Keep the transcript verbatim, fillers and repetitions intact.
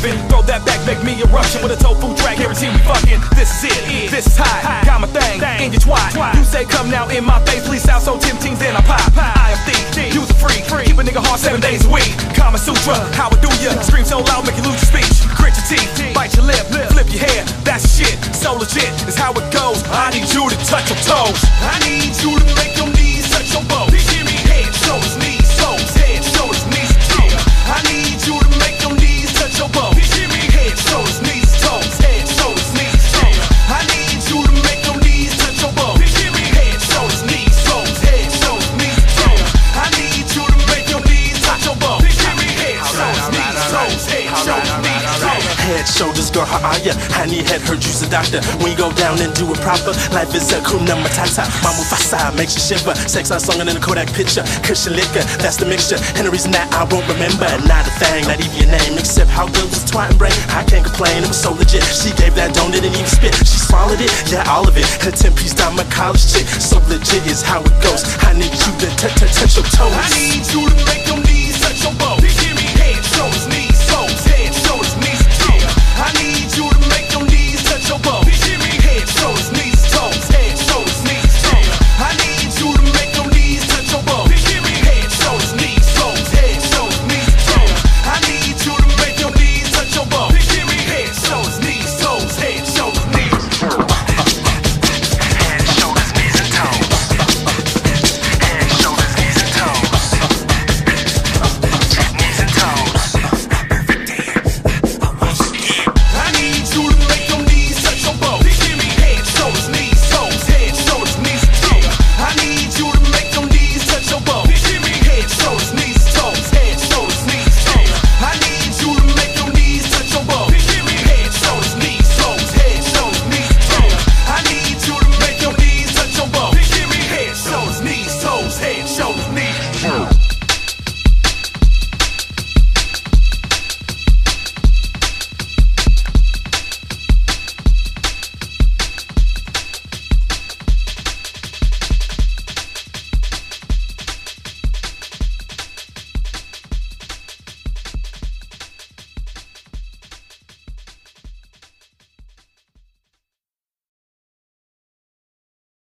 giving. Throw that back, make me a Russian with a tofu track. Guarantee we fucking. This is it. This is high. Got my thing in your twat. You say come now in my face, please sound so tempting, then I pop. I am the use a freak. Keep a nigga hard seven days a week. Kama Sutra, how I do ya? Scream so loud, make you lose your speech. Grit your teeth, bite your lip, flip your hair. That's shit. So legit is how it goes. I need you to touch your toes. I need you to make your knees touch your bones. Give me head, shoulders, knees, toes. Head, shoulders, knees, toes. I need you to make your knees touch your bones. Give me head, shoulders, knees, toes. Head, shoulders, knees, toes. I need you to make your knees touch your bones. Give me head, shoulders, knees, toes. Head, shoulders, knees, toes. I need you to make your knees touch your bones. Give me head, shoulders, knees, toes. Head, shoulders, knees, toes. Head, shoulders, girl, how are ya? I need head, heard you's a doctor. When you go down and do it proper, life is a Kuna Matata. Mama Fasa makes you shiver. Sex on song and in a Kodak picture. Christian liquor, that's the mixture. And the reason that I won't remember, not a thing, not even your name, except how good was twat and brain. I can't complain, it was so legit. She gave that don't didn't even spit. She swallowed it, yeah, all of it. And a ten piece down my college chick. So legit is how it goes. I need you to touch touch your toes. I need you to make your knees touch your bones. Give me head, shoulders, knees.